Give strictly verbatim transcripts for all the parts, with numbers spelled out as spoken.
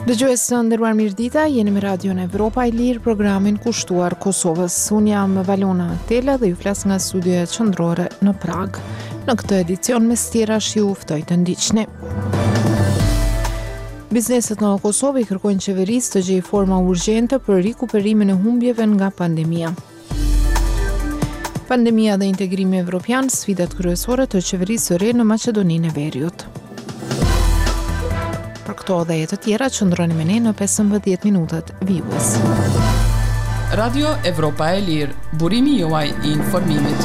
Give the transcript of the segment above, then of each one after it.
Dëgjues të nderuar, mirëdita, jeni me Radion Evropa e Lirë, programin kushtuar Kosovës. Unë jam Valona Tela dhe ju flas nga studioja qendrore në Prag. Në këtë edicion mes tjerash ju ftoj të ndiqni. Bizneset në Kosovë i kërkojnë qeverisë të gjejë forma urgjente për rikuperimin e humbjeve nga pandemia. Pandemia dhe integrimi evropian, sfidat kryesore të qeverisë së re në Maqedoninë e Veriut. Për këto dhe e të tjera, qëndroni me ne në pesëmbëdhjetë minutat vijues. Radio Evropa e Lirë, burimi juaj i informimit.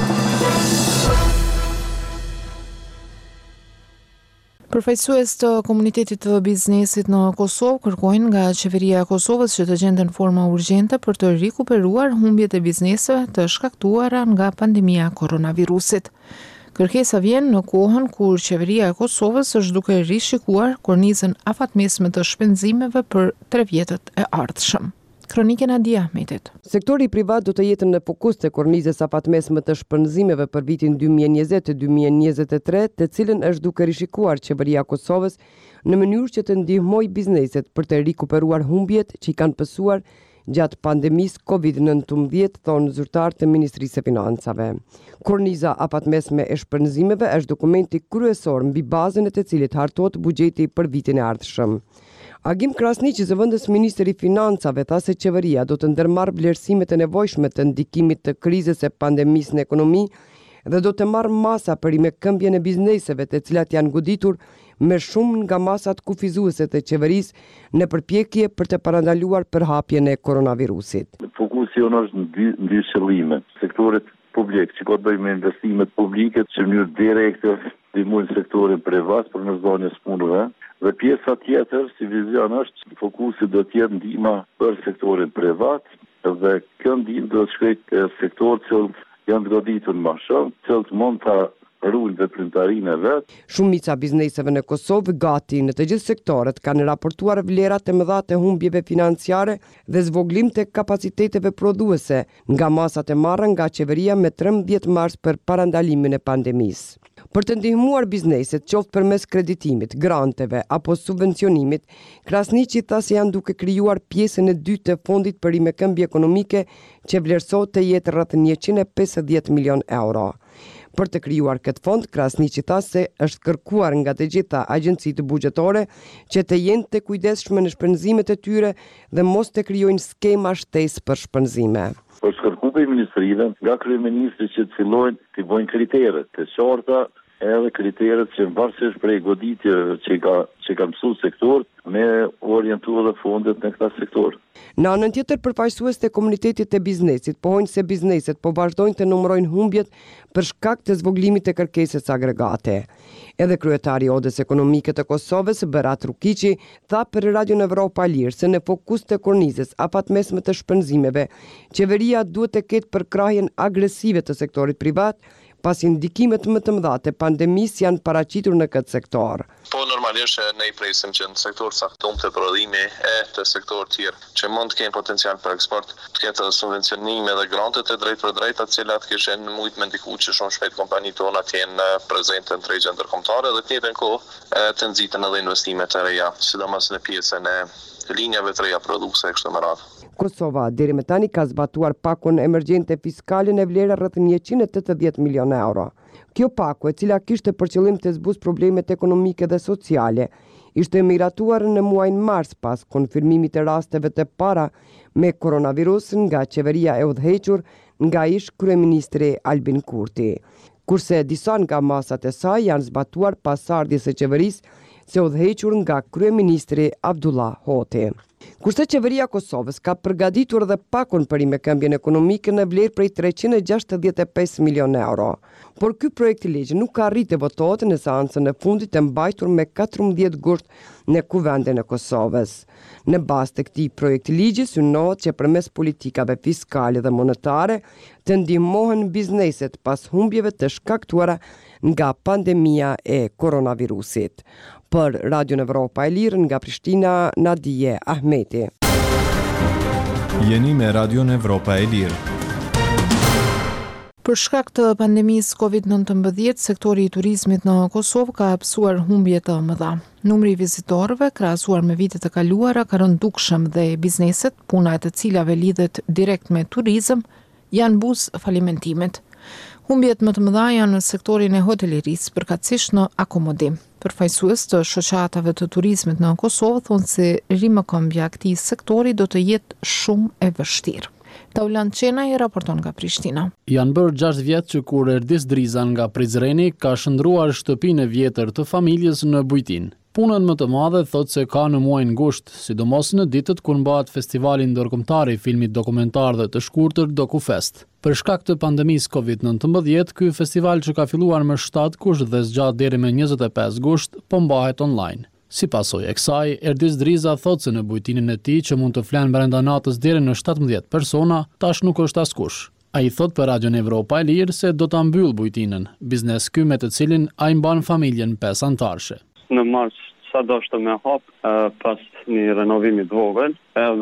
Përfaqësues të komunitetit të biznesit në Kosovë kërkojnë nga qeveria e Kosovës që të gjenden forma urgjente për të rikuperuar humbjet e bizneseve të shkaktuara nga pandemia koronavirusit. Kërkesa vjen në kohën kur qeveria e Kosovës është duke rishikuar kornizën afatmesme të shpenzimeve për tre vjetët e ardhshëm. Kronikën e Adi Ahmetit. Sektori privat do të jetë në fokus të kornizës afatmesme të shpenzimeve për vitin dy mijë e njëzet dy mijë e njëzet e tre, të cilën është duke rishikuar qeveria e Kosovës në mënyrë që të ndihmojë bizneset për të rikuperuar humbjet që i kanë pësuar gjatë pandemisë covid nëntëmbëdhjetë, thonë zyrtar të Ministrisë së Financave. Korniza afatmesme e shpenzimeve është dokumenti kryesor mbi bazën e të cilit hartohet buxheti për vitin e ardhshëm. Agim Krasniqi, zëvendës ministri i Financave, tha se qeveria do të ndërmarrë vlerësimet e nevojshme të ndikimit të krizës e pandemisë në ekonomi dhe do të marrë masa për i me këmbjen e bizneseve të cilat janë goditur me shumë nga masat kufizuese të qeverisë në përpjekje për të parandaluar përhapjen e koronavirusit. Fokusi jonë është në dy, dy qëllime. Sektorit publik që ka të bëjë me investimet publike që në mënyrë direkte ndihmojnë sektorin privat për ndërmarrjen e punëve. Dhe pjesa tjetër, si vizion është, fokusi do të jetë ndihma për sektorin privat dhe kjo ndihmë do të shkojë sektor që janë të goditur më shumë, që mund ta ruajnë veprimtarinë e vet. Shumica bizneseve në Kosovë gati në të gjithë sektorët kanë raportuar vlerat e mëdha të humbjeve financiare dhe zvoglim të kapaciteteve prodhuese nga masat e marra nga qeveria me trembëdhjetë mars për parandalimin e pandemisë. Për të ndihmuar bizneset, qoftë përmes kreditimit, granteve apo subvencionimit, Krasniqi tha se janë duke krijuar pjesën e dytë të fondit për rimekëmbje ekonomike që vlerësohet të jetë rreth njëqind e pesëdhjetë milion euro. Për të krijuar këtë fond, Krasniqi tha se është kërkuar nga të gjitha agjencitë buxhetore që të jenë të kujdesshme në shpenzimet e tyre dhe mos të krijojnë skema shtesë për shpenzime. Për shkërkupe i ministrive, nga kryeministri që të fillojnë të bëjnë kriteret të qarta, edhe kriteret që varësisht prej goditjeve që ka që ka mësuar sektor me orientuar dhe fondet në këtë sektor. Në anën tjetër, përfaqësues të komunitetit të biznesit pohojnë se bizneset po vazhdojnë të numërojnë humbjet për shkak të zvoglimit të kërkesës agregate. Edhe kryetari i Odës Ekonomike të Kosovës, Berat Rukiqi, tha për Radion Evropa e Lirë se në fokus të kornizës afatmesme të shpenzimeve, qeveria duhet të ketë përkrahjen agresive të sektorit privat, pasi ndikimet më të mëdha të pandemisë janë paraqitur në këtë sektor. Po normalisht ne i presim që në sektor caktuar të prodhimi e të sektor tjerë që mund të kenë potencial për eksport, të ketë subvencionime dhe grante të drejtë për drejtë, të cilat kishin mujt me ndiku që shumë shpejt kompanitë tona të jenë prezente në tregje ndërkombëtare dhe të njëjtën kohë të nxitën edhe investimet e reja, sidomos në pjesën e linjave të reja prodhuese kështu me radhë. Kosova deri më tani ka zbatuar pakun emergjente fiskale në vlerë rreth njëqind e tetëdhjetë milionë euro. Kjo paku, e cila kishte për qëllim të zbusë problemet ekonomike dhe sociale, ishte miratuar në muajin mars pas konfirmimit të rasteve të para me koronavirus nga qeveria e udhëhequr nga ish kryeministri Albin Kurti. Kurse disa nga masat e saj janë zbatuar pas ardhjes së qeverisë se udhëhequr nga kryeministri Abdullah Hoti. Kurse qeveria e Kosovës ka përgatitur edhe pakun për rimekëmbjen ekonomike në vlerë prej treqind e gjashtëdhjetë e pesë milionë euro. Por ky projekt i ligj nuk ka arritë të votohet në seancën e fundit të mbajtur me katërmbëdhjetë gusht në Kuvendin e Kosovës. Në bazë të këtij projekti ligji synohet që përmes politikave fiskale dhe monetare të ndihmohen bizneset pas humbjeve të shkaktuara nga pandemia e koronavirusit. Për Radion Evropa e Lirë nga Prishtina, Nadije Ahmeti. Jeni me Radion Evropa e Lirë. Për shkak të pandemisë kovid nëntëmbëdhjetë, sektori i turizmit në Kosovë ka hapësuar humbje të mëdha. Numri i vizitorëve, krahasuar me vitet e kaluara, ka rënë dukshëm dhe bizneset, puna e të cilave lidhet direkt me turizëm, janë buz falimentimit. Humbjet më të mëdha janë në sektorin e hotelerisë, përkatësisht në akomodim. Përfaqësues të shoqatave të turizmit në Kosovë thonë se rimëkëmbja e këtij sektori do të jetë shumë e vështirë. Taulant Qenaj raporton nga Prishtina. Janë bërë gjashtë vjet që kur Erdis Driza nga Prizreni ka shndruar shtëpinë e vjetër të familjes në Bujtin. Punën më të madhe thot se ka në muajin gusht, sidomos në ditët kur mbahet festivali ndërkombëtar i filmit dokumentar dhe të shkurtër DokuFest. Për shkak të pandemisë kovid nëntëmbëdhjetë, ky festival që ka filluar më shtatë gusht dhe zgjat deri më njëzet e pesë gusht, po mbahet online. Si pasojë e kësaj, Erdis Driza thot se në bujtinin e tij që mund të flenë brenda natës deri në shtatëmbëdhjetë persona, tash nuk është askush. Ai thot për Radion Evropa e Lirë se do ta mbyll bujtinën, biznes ky me të cilin ai mban familjen pesë antarësh. Në mars sa doshte me hap pas një renovimi të vogël,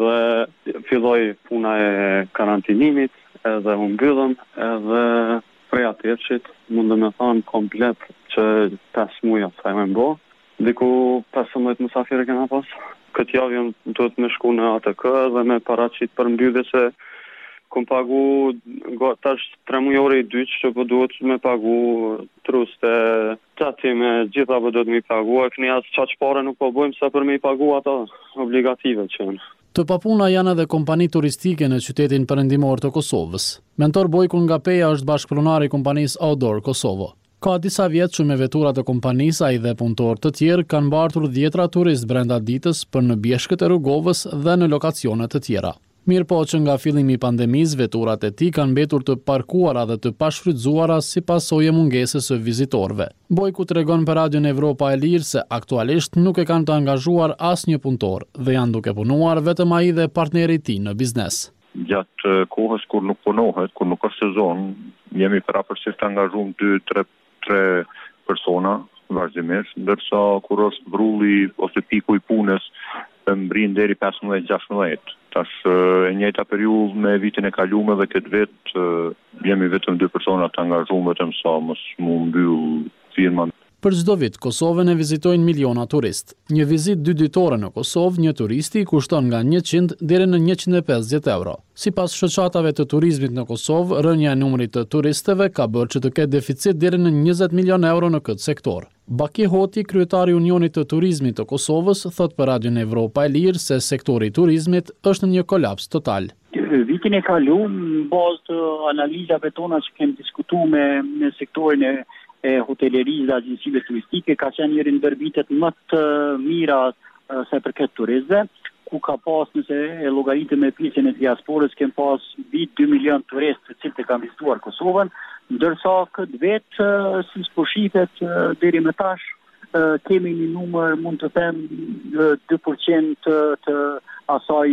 edhe filloi puna e karantinimit, edhe u mbyllëm, edhe prej atërshit mundem të them komplet që pesë muaj sa më bë. Diku pesëmbëdhjetë mysafirë kena pas. Këtë javë duhet me shku në A T K dhe me paraqit për mbyllje se kom pagu tash tre muaj ore i dytë që po duhet me pagu truste, qatime, gjitha po duhet me i pagu, e këni asë qaq pare nuk po bojmë sa për me i pagu ata obligative që në. Të papuna janë edhe kompani turistike në qytetin perëndimor të Kosovës. Mentor Bojkun nga Peja është bashkëpronari i kompanisë Outdoor Kosovo. Ka disa vjet që me veturat e kompanisë ai dhe punëtorë të tjerë kanë mbartur dhjetra turist brenda ditës për në bjeshkët e Rrugovës dhe në lokacione të tjera. Mirë po që nga fillimi i pandemisë veturat e tij kanë mbetur të parkuara dhe të pashfrytzuara si pasojë mungesës së vizitorëve. Bojku tregon për Radion Evropa e Lirë se aktualisht nuk e kanë të angazhuar asnjë punëtor dhe janë duke punuar vetëm ai dhe partneri i tij në biznes. Gjatë kohës kur nuk punohet, kur nuk është sezon, jemi parapërsisht angazhuar dy tre tre persona vazhdimisht, ndërsa kur është brulli ose piku i punës mbrin deri pesëmbëdhjetë gjashtëmbëdhjetë. Tash e njëjta periudhë me vitin e kaluar dhe këtë vit jemi vetëm dy persona të angazhuar vetëm sa mos mu mbyll firma. Për çdo vit, Kosovën e vizitojnë miliona turist. Një vizitë dy ditore në Kosovë, një turisti kushton nga njëqind deri në njëqind e pesëdhjetë euro. Sipas shoqatave të turizmit në Kosovë, rënja e numrit të turistëve ka bërë që të ketë deficit deri në njëzet milion euro në këtë sektor. Baki Hoti, kryetari i Unionit të Turizmit të Kosovës, thot për Radion Evropa e Lirë se sektori i turizmit është në një kolaps total. Vitin e kaluar, në bazë të analizave tona që kemi diskutuar me, me sektorin e e hotelerisë dhe agjensive turistike, ka qenë njëri ndër vitet më të mira sa i përket turizmeve, ku ka pas nëse e llogaritë me pjesën e diasporës, kem pas vit dy milion turistë të cilët e kanë vizituar Kosovën, ndërsa këtë vit si po shihet deri më tash kemi një numër, mund të them dy përqind të, të asaj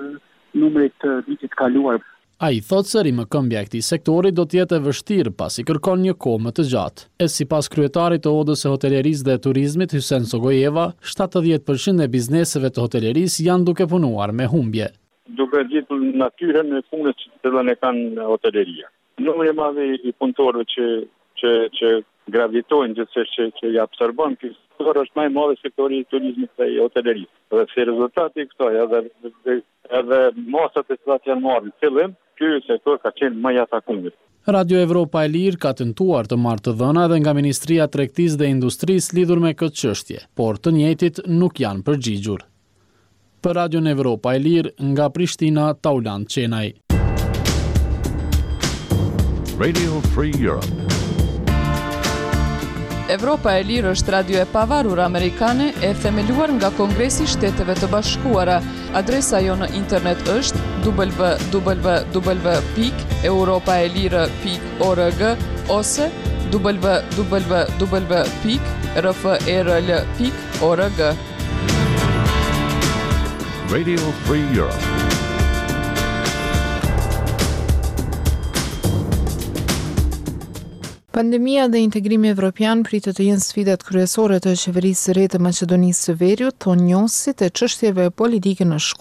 numrit të vitit kaluar. Ai thot se rimëkëmbja e këtij sektori do të jetë e vështirë pasi kërkon një kohë më të gjatë. E sipas kryetarit të Odës së Hotelerisë dhe Turizmit Hysen Sogojeva, shtatëdhjetë përqind e bizneseve të hotelerisë janë duke punuar me humbje. Duke gjetur natyrën e punës që të dhënë kanë hoteleria. Numri i madh i punëtorëve që që që gravitojnë gjithsesi që, që i absorbon ky sektor është më i madh sektori i turizmit dhe i hotelerisë. Dhe si rezultati i kësaj edhe edhe masat e cilat janë marrë në fillim, ky sektor ka qenë më i atakuar. Radio Evropa e Lirë ka tentuar të marrë të dhëna edhe nga Ministria e Tregtisë dhe Industrisë lidhur me këtë çështje, por të njëjtit nuk janë përgjigjur. Për Radio Evropa e Lirë nga Prishtina, Taulant Qenaj. Radio Free Europe. Evropa e Lirë është radio e pavarur amerikane e themeluar nga Kongresi i Shteteve të Bashkuara. Adresa jo në internet është w w w pikë europaelire pikë org ose w w w pikë r f e r l pikë org. Radio Free Europe. Pandemia dhe integrimi evropian pritet të jenë sfidat kryesore të qeverisë së re të Maqedonisë së Veriut, thonë njohësit e çështjeve politike në Shkup.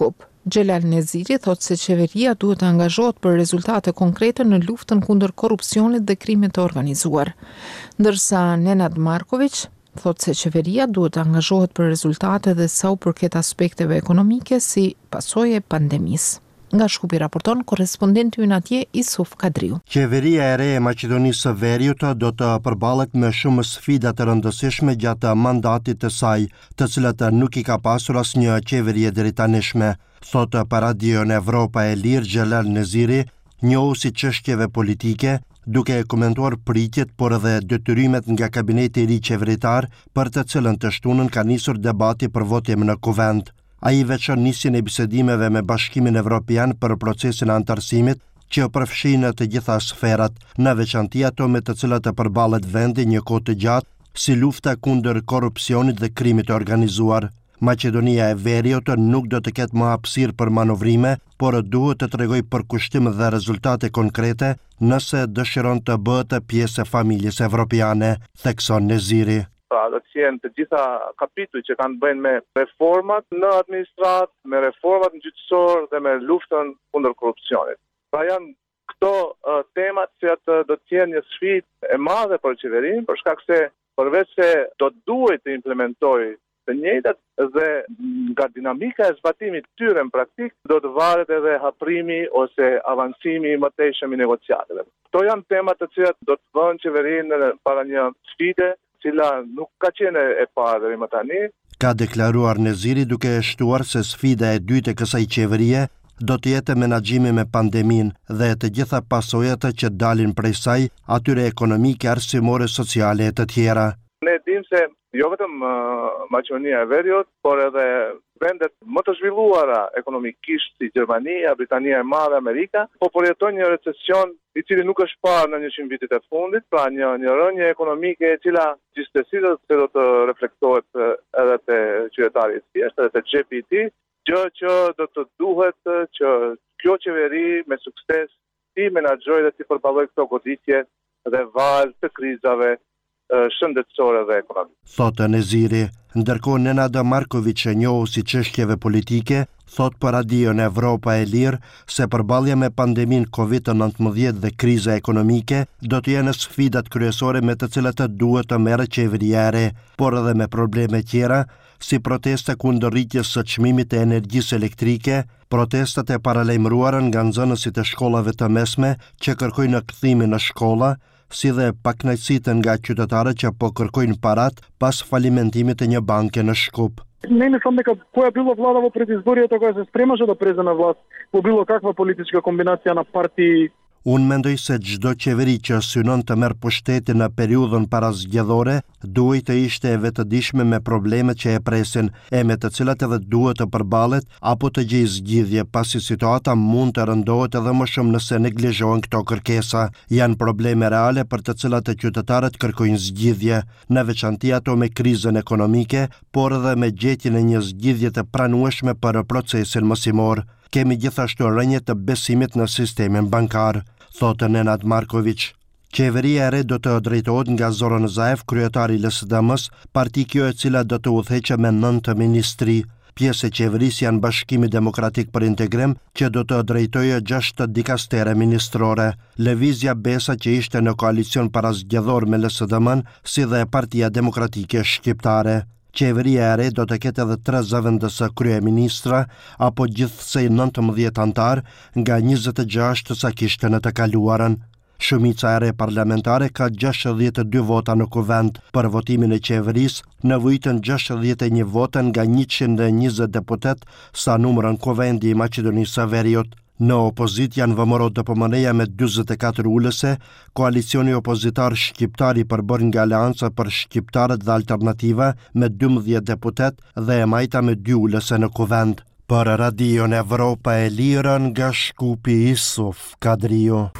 Xhelal Neziri thotë se qeveria duhet të angazhohet për rezultate konkrete në luftën kundër korrupsionit dhe krimit të organizuar. Ndërsa Nenad Marković thotë se qeveria duhet të angazhohet për rezultate dhe sa u përket aspekteve ekonomike si pasojë e pandemisë. Nga Shkupi raporton korrespondenti ynë atje Isuf Kadriu. Qeveria e re e Maqedonisë së Veriut do të përballet me shumë sfida të rëndësishme gjatë mandatit të saj, të cilat nuk i ka pasur asnjë qeveri e deritanishme, thotë për radion Evropa e Lirë Xhelal Neziri, njohuesi çështjeve politike, duke komentuar pritjet por edhe detyrimet nga kabineti i ri qeveritar, për të cilën të shtunën ka nisur debati për votim në kuvend. Ai veçon nisjen e bisedimeve me Bashkimin Evropian për procesin e antarësimit që përfshin të gjitha sferat, në veçanti ato me të cilat të përballet vendi një kohë të gjatë, si lufta kundër korrupsionit dhe krimit të organizuar. Maqedonia e Veriut nuk do të ketë më hapësirë për manovrime, por duhet të tregojë përkushtim dhe rezultate konkrete nëse dëshiron të bëhet pjesë e familjes evropiane, thekson Neziri. Pra, do të jenë të gjitha kapituj që kanë bëjnë me reformat në administratë, me reformat në gjyqësor dhe me luftën kundër korrupsionit. Pra janë këto uh, temat që atë do të jenë një sfidë e madhe për qeverinë, për shkak se përveç se do duhet të implementojë të njëjtat dhe nga dinamika e zbatimit tyre në praktik, do të varet edhe haprimi ose avancimi i mëtejshëm i negociatave. Këto janë temat të cilat do të vënë qeverinë para një sfide cila nuk ka qenë e parë deri më tani. Ka deklaruar Neziri duke e shtuar se sfida e dytë e kësaj qeverie do të jetë menaxhimi me pandemin dhe të gjitha pasojat që dalin prej saj, atyre ekonomike, arsimore, sociale e të tjera. Ne dim se jo vetëm uh, Maqedonia e Veriut, por edhe vendet më të zhvilluara ekonomikisht si Gjermania, Britania e Madhe, Amerika, po përjetojnë një recesion i cili nuk është parë në njëqind vitet e fundit, pra një, një rënje ekonomike e cila gjithsesi do të reflektohet edhe te qytetari i thjeshtë, edhe te G P T, gjë që do të duhet që kjo qeveri me sukses ti menaxhojë dhe ti përballojë këto goditje dhe valë të krizave shëndetësore dhe ekonomike. Thotë Neziri, ndërkohë Nenad Marković, njohuesi çështjeve politike, thot për radion Evropa e Lirë se përballja me pandemin Covid nëntëmbëdhjetë dhe kriza ekonomike do të jenë sfidat kryesore me të cilat duhet të merret qeveria e re, por edhe me probleme tjera si protesta kundër rritjes së çmimit të energjisë elektrike, protestat e paralajmëruara nga nxënësit e shkollave të mesme që kërkojnë kthimin në shkolla, si dhe pakënaqësitë nga qytetarët që po kërkojnë parat pas falimentimit të një banke në Shkup. Мене сам дека која било влада во предизборието која се спремаше да презе на власт, по било каква политичка комбинација на партии. Unë mendoj se çdo qeveri që synon të merr pushtetin në periudhën parazgjedhore duhet të ishte e vetëdijshme me problemet që e presin e me të cilat edhe duhet të përballet apo të gjejë zgjidhje, pasi situata mund të rëndohet edhe më shumë nëse neglizhohen këto kërkesa. Janë probleme reale për të cilat të qytetarët kërkojnë zgjidhje, në veçanti ato me krizën ekonomike, por edhe me gjetjen e një zgjidhje të pranueshme për procesin mësimor. Kemi gjithashtu rënje të besimit në sistemin bankar, thotë Nenad Marković. Qeveria e re do të drejtohet nga Zoran Zaev, kryetari i L S D M-s, parti kjo e cila do të udhëheqë me nëntë ministri. Pjesë e qeverisë janë Bashkimi Demokratik për Integrim, që do të drejtojë gjashtë dikastere ministrore. Lëvizja Besa, që ishte në koalicion parazgjedhor me L S D M-n, si dhe Partia Demokratike Shqiptare. Qeveria e re do të ketë edhe tre zëvendës kryeministra apo gjithsej nëntëmbëdhjetë antar nga njëzet e gjashtë sa kishte në të kaluarën. Shumica e re parlamentare ka gjashtëdhjetë e dy vota në kuvend për votimin e qeverisë, nevojitën gjashtëdhjetë e një vota nga njëqind e njëzet deputet sa numërën kuvendi i Maqedonisë së Veriut. Në opozit janë V M R O D P M N-ja me dyzet e katër ulëse, koalicioni opozitar shqiptar i përbër nga Aleanca për Shqiptarët dhe Alternativa me dymbëdhjetë deputet dhe e Majta me dy ulëse në kuvend. Për radion Evropa e Lirë nga Shkupi, Isuf Kadriu.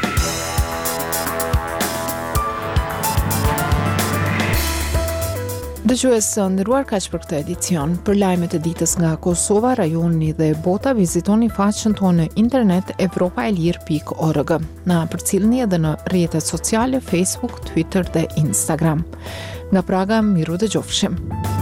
Dëgjues së nderuar, kaq për këtë edicion. Për lajmet e ditës nga Kosova, rajoni dhe bota, vizitoni faqen tonë në internet evropaelir pikë org. Na përcjellni edhe në rrjetet sociale Facebook, Twitter dhe Instagram. Nga Praga, miru dëgjofshim.